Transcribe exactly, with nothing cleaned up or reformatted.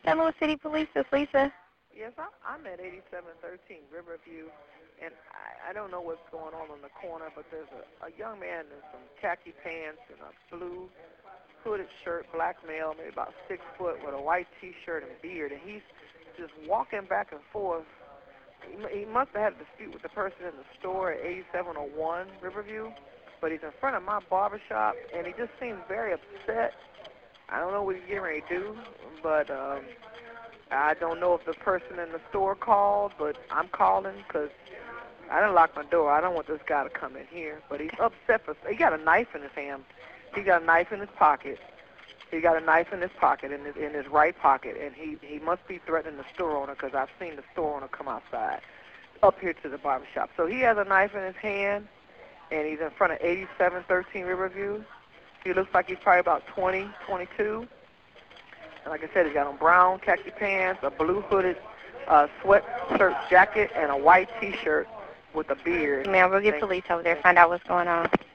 Saint Louis City Police, this is Lisa. Yes, I'm, I'm at eighty-seven thirteen Riverview, and I, I don't know what's going on in the corner, but there's a, a young man in some khaki pants and a blue hooded shirt, black male, maybe about six foot, with a white T-shirt and beard, and he's just walking back and forth. He, he must have had a dispute with the person in the store at eighty-seven oh one Riverview, but he's in front of my barbershop, and he just seems very upset. I don't know what he's getting ready to do, but um, I don't know if the person in the store called, but I'm calling because I didn't lock my door. I don't want this guy to come in here, but he's upset. For, he got a knife in his hand. He got a knife in his pocket. He got a knife in his pocket, in his, in his right pocket, and he, he must be threatening the store owner because I've seen the store owner come outside up here to the barbershop. So he has a knife in his hand, and he's in front of eighty-seven thirteen Riverview. He looks like he's probably about twenty, twenty-two. And like I said, he's got on brown khaki pants, a blue hooded uh, sweatshirt jacket, and a white T-shirt with a beard. Ma'am, we'll get police over there, find out what's going on.